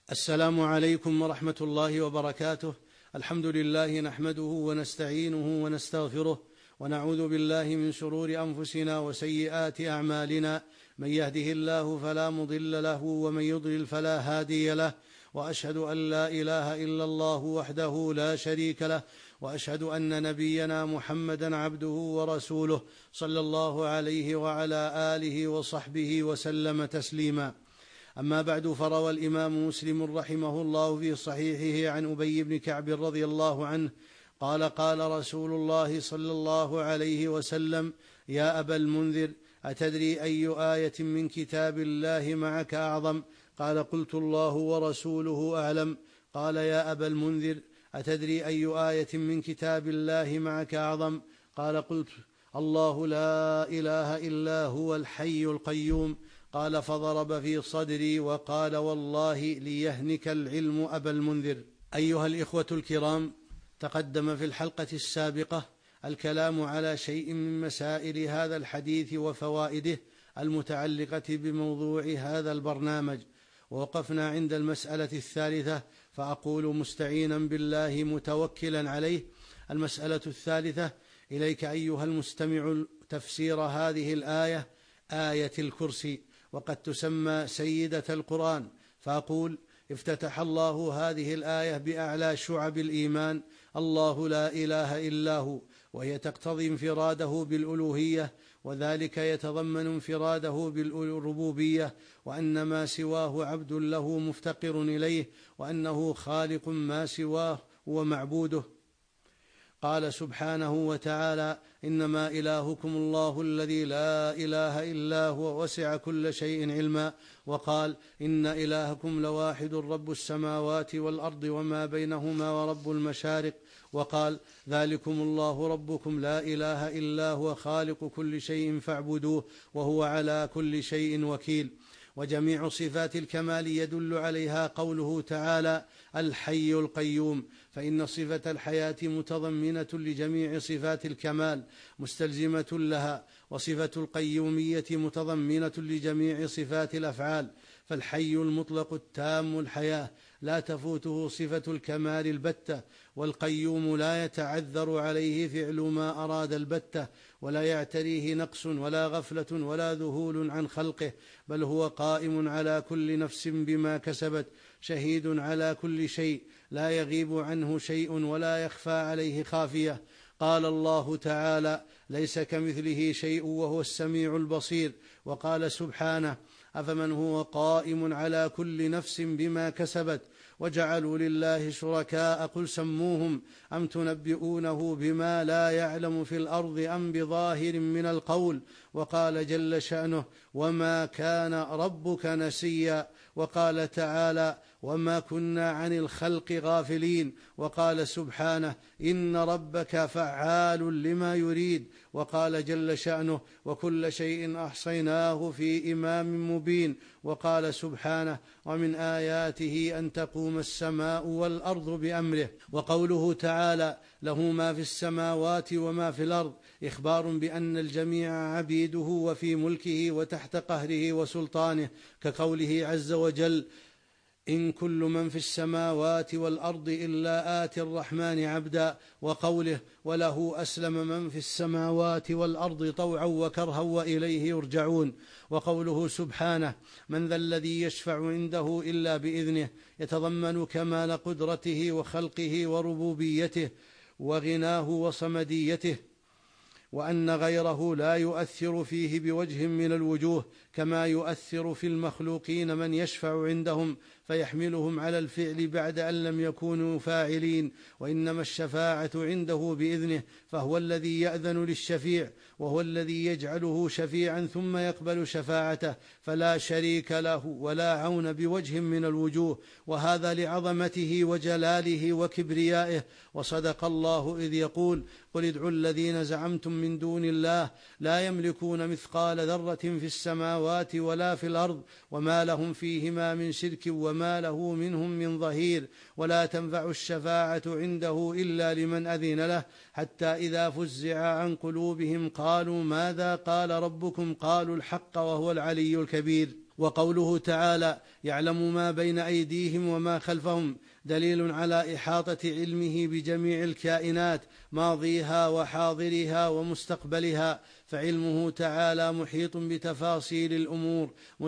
السلام عليكم ورحمة الله وبركاته. الحمد لله نحمده ونستعينه ونستغفره ونعوذ بالله من شرور أنفسنا وسيئات أعمالنا، من يهده الله فلا مضل له ومن يضلل فلا هادي له، وأشهد أن لا إله إلا الله وحده لا شريك له، وأشهد أن نبينا محمدا عبده ورسوله صلى الله عليه وعلى آله وصحبه وسلم تسليما. أما بعد، فروى الإمام مسلم رحمه الله في صحيحه عن أبي بن كعب رضي الله عنه قال: قال رسول الله صلى الله عليه وسلم: يا أبا المنذر، أتدري أي آية من كتاب الله معك أعظم؟ قال: قلت: الله ورسوله أعلم. قال: يا أبا المنذر، أتدري أي آية من كتاب الله معك أعظم؟ قال: قلت: الله لا إله إلا هو الحي القيوم. قال: فضرب في صدري وقال: والله ليهنك العلم أبا المنذر. أيها الإخوة الكرام، تقدم في الحلقة السابقة الكلام على شيء من مسائل هذا الحديث وفوائده المتعلقة بموضوع هذا البرنامج، ووقفنا عند المسألة الثالثة، فأقول مستعينا بالله متوكلا عليه: المسألة الثالثة: إليك أيها المستمع تفسير هذه الآية، آية الكرسي، وقد تسمى سيدة القرآن. فأقول: افتتح الله هذه الآية بأعلى شعب الإيمان: الله لا إله إلا هو، وهي تقتضي انفراده بالألوهية، وذلك يتضمن انفراده بالربوبية، وأن ما سواه عبد له مفتقر إليه، وأنه خالق ما سواه ومعبوده. قال سبحانه وتعالى: إنما إلهكم الله الذي لا إله إلا هو وسع كل شيء علما. وقال: إن إلهكم لواحد رب السماوات والأرض وما بينهما ورب المشارق. وقال: ذلكم الله ربكم لا إله إلا هو خالق كل شيء فاعبدوه وهو على كل شيء وكيل. وجميع صفات الكمال يدل عليها قوله تعالى: الحي القيوم، فإن صفة الحياة متضمنة لجميع صفات الكمال مستلزمة لها، وصفة القيومية متضمنة لجميع صفات الأفعال. فالحي المطلق التام الحياة لا تفوته صفة الكمال البتة، والقيوم لا يتعذر عليه فعل ما أراد البتة، ولا يعتريه نقص ولا غفلة ولا ذهول عن خلقه، بل هو قائم على كل نفس بما كسبت، شهيد على كل شيء، لا يغيب عنه شيء ولا يخفى عليه خافية. قال الله تعالى: ليس كمثله شيء وهو السميع البصير. وقال سبحانه: أفمن هو قائم على كل نفس بما كسبت وجعلوا لله شركاء قل سموهم أم تنبئونه بما لا يعلم في الأرض أم بظاهر من القول. وقال جل شأنه: وما كان ربك نسيا. وقال تعالى: وما كنا عن الخلق غافلين. وقال سبحانه: إن ربك فعال لما يريد. وقال جل شأنه: وكل شيء أحصيناه في إمام مبين. وقال سبحانه: ومن آياته أن تقوم السماء والأرض بأمره. وقوله تعالى: له ما في السماوات وما في الأرض، إخبار بأن الجميع عبيده وفي ملكه وتحت قهره وسلطانه، كقوله عز وجل: إن كل من في السماوات والأرض إلا آتي الرحمن عبدا. وقوله: وله أسلم من في السماوات والأرض طوعا وكرها وإليه يرجعون. وقوله سبحانه: من ذا الذي يشفع عنده إلا بإذنه، يتضمن كمال قدرته وخلقه وربوبيته وغناه وصمديته، وأن غيره لا يؤثر فيه بوجه من الوجوه، كما يؤثر في المخلوقين من يشفع عندهم فيحملهم على الفعل بعد أن لم يكونوا فاعلين، وإنما الشفاعة عنده بإذنه، فهو الذي يأذن للشفيع، وهو الذي يجعله شفيعا ثم يقبل شفاعته، فلا شريك له ولا عون بوجه من الوجوه، وهذا لعظمته وجلاله وكبريائه. وصدق الله إذ يقول: قل ادعوا الذين زعمتم من دون الله لا يملكون مثقال ذرة في السماوات ولا في الأرض وما لهم فيهما من شرك وما له منهم من ظهير، ولا تنفع الشفاعة عنده إلا لمن أذن له، حتى إذا فزع عن قلوبهم قالوا ماذا قال ربكم؟ قالوا الحق وهو العلي الكبير. وقوله تعالى يعلم ما بين أيديهم وما خلفهم دليل على إحاطة علمه بجميع الكائنات ماضيها وحاضرها ومستقبلها، فعلمه تعالى محيط بتفاصيل الأمور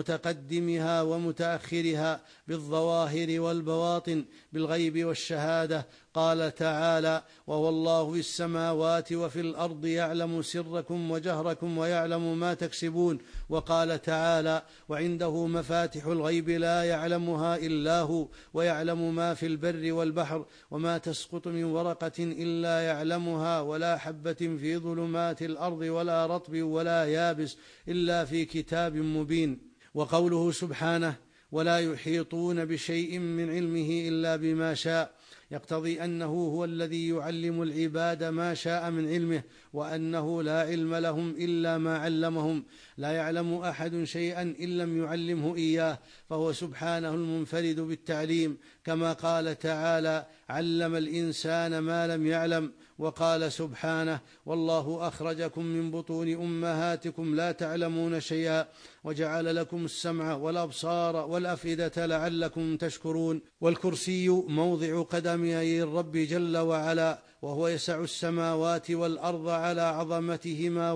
متقدمها ومتأخرها بالظواهر والبواطن بالغيب والشهادة. قال تعالى وهو الله في السماوات وفي الأرض يعلم سركم وجهركم ويعلم ما تكسبون. وقال تعالى وعنده مفاتح الغيب لا يعلمها إلا هو ويعلم ما في البر والبحر وما تسقط من ورقة إلا يعلمها ولا حبة في ظلمات الأرض ولا رطب ولا يابس إلا في كتاب مبين. وقوله سبحانه ولا يحيطون بشيء من علمه إلا بما شاء يقتضي أنه هو الذي يعلم العباد ما شاء من علمه، وأنه لا علم لهم إلا ما علمهم، لا يعلم أحد شيئا إن لم يعلمه إياه، فهو سبحانه المنفرد بالتعليم، كما قال تعالى علم الإنسان ما لم يعلم. وقال سبحانه والله أخرجكم من بطون أمهاتكم لا تعلمون شيئا وجعل لكم السمع والأبصار والأفئدة لعلكم تشكرون. والكرسي موضع قدمي الرب جل وعلا، وهو يسع السماوات والأرض على عظمتهما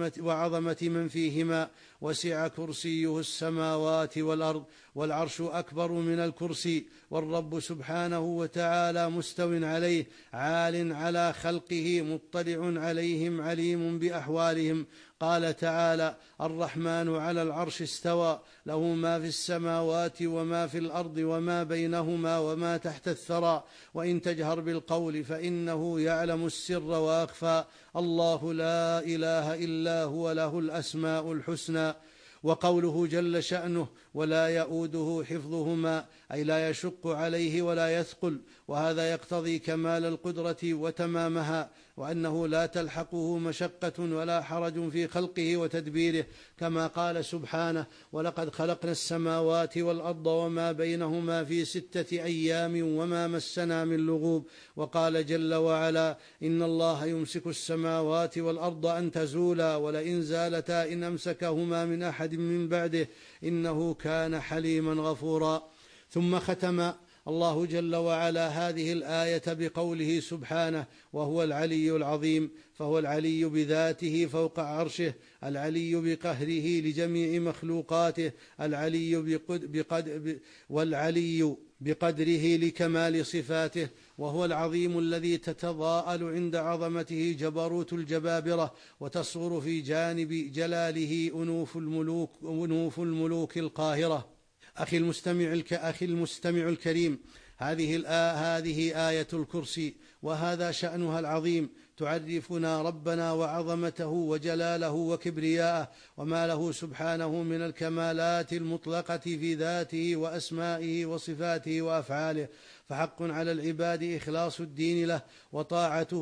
وعظمة من فيهما، وسع كرسيه السماوات والأرض، والعرش أكبر من الكرسي، والرب سبحانه وتعالى مستو عليه عال على خلقه مطلع عليهم عليم بأحوالهم. قال تعالى الرحمن على العرش استوى له ما في السماوات وما في الأرض وما بينهما وما تحت الثرى وإن تجهر بالقول فإنه يعلم السر وأخفى الله لا إله إلا هو له الأسماء الحسنى. وقوله جل شأنه ولا يؤوده حفظهما أي لا يشق عليه ولا يثقل، وهذا يقتضي كمال القدرة وتمامها، وأنه لا تلحقه مشقة ولا حرج في خلقه وتدبيره، كما قال سبحانه ولقد خلقنا السماوات والأرض وما بينهما في 6 أيام وما مسنا من لغوب. وقال جل وعلا إن الله يمسك السماوات والأرض أن تزولا ولئن زالتا إن أمسكهما من أحد من بعده إنه كان حليما غفورا. ثم ختم الله جل وعلا هذه الآية بقوله سبحانه وهو العلي العظيم، فهو العلي بذاته فوق عرشه، العلي بقهره لجميع مخلوقاته، والعلي بقدره لكمال صفاته، وهو العظيم الذي تتضاءل عند عظمته جبروت الجبابرة وتصغر في جانب جلاله أنوف الملوك القاهرة. أخي المستمع الكريم، هذه آية الكرسي وهذا شأنها العظيم تعرفنا ربنا وعظمته وجلاله وكبرياءه وما له سبحانه من الكمالات المطلقة في ذاته وأسمائه وصفاته وأفعاله، فحق على العباد إخلاص الدين له وطاعته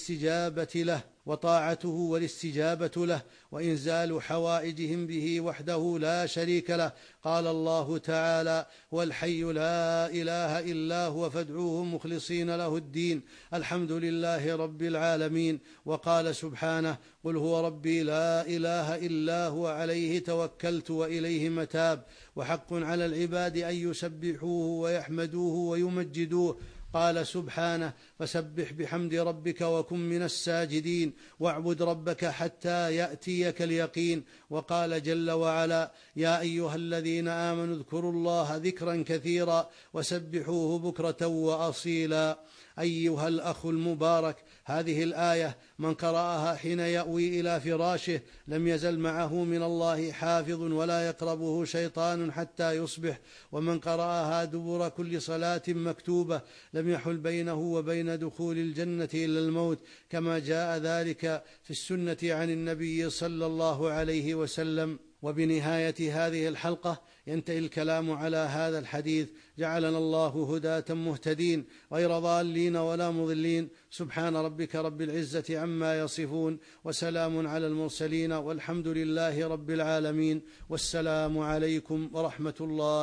والاستجابة له وإنزال حوائجهم به وحده لا شريك له. قال الله تعالى هو الحي لا إله إلا هو فادعوه مخلصين له الدين الحمد لله رب العالمين. وقال سبحانه قل هو ربي لا إله إلا هو عليه توكلت وإليه متاب. وحق على العباد أن يسبحوه ويحمدوه ويمجدوه. قال سبحانه فسبح بحمد ربك وكن من الساجدين واعبد ربك حتى يأتيك اليقين. وقال جل وعلا يا أيها الذين آمنوا اذكروا الله ذكرا كثيرا وسبحوه بكرة وأصيلا. أيها الأخ المبارك، هذه الآية من قرأها حين يأوي إلى فراشه لم يزل معه من الله حافظ ولا يقربه شيطان حتى يصبح، ومن قرأها دبر كل صلاة مكتوبة لم يحل بينه وبين دخول الجنة إلا الموت، كما جاء ذلك في السنة عن النبي صلى الله عليه وسلم. وبنهاية هذه الحلقة ينتهي الكلام على هذا الحديث. جعلنا الله هداة مهتدين غير ضالين ولا مضلين. سبحان ربك رب العزة عما يصفون وسلام على المرسلين والحمد لله رب العالمين. والسلام عليكم ورحمة الله